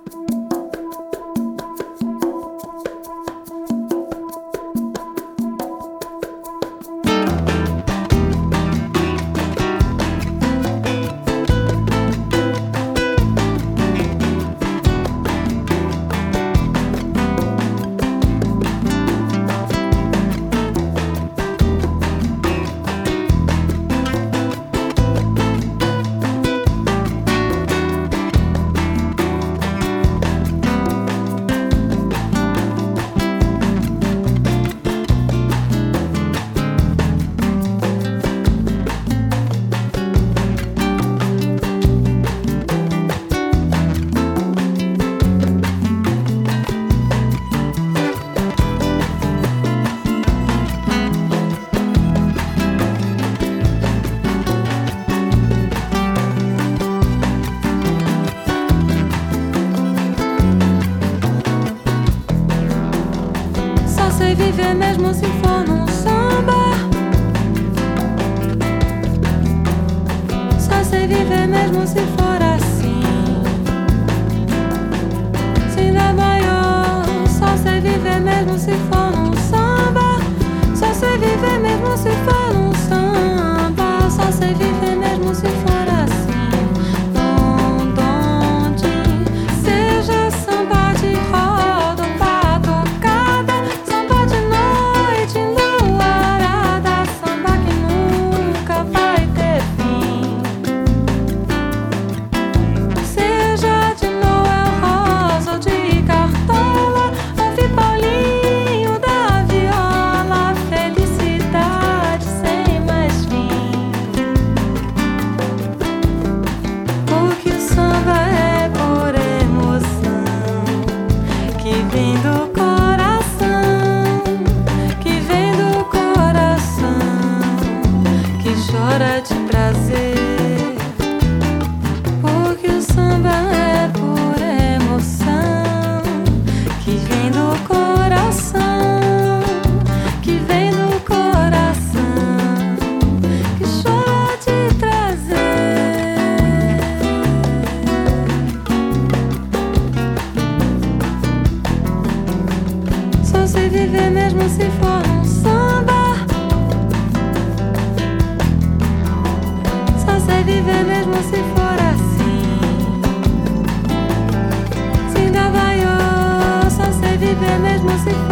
sei viver mesmo se for num samba. Só sei viver mesmo se for assim. Se der maior, só sei viver mesmo se for num samba. Só sei viver mesmo se for num samba. Só sei viver mesmo se for assim. Seja samba de roda ou batucada, samba de noite enluarada, samba que nunca vai ter fim. Seja de Noel Rosa ou de Cartola, ouve Paulinho da viola, felicidade sem mais fim. Porque o samba é por emoção que vem do coração, que vem do coração, que chora de prazer. Porque o samba é por emoção que vem do coração, que vem do coração, que chora de prazer. Só sei viver mesmo se for um samba. Só sei viver mesmo se for assim. Se ainda vai, só sei viver mesmo se for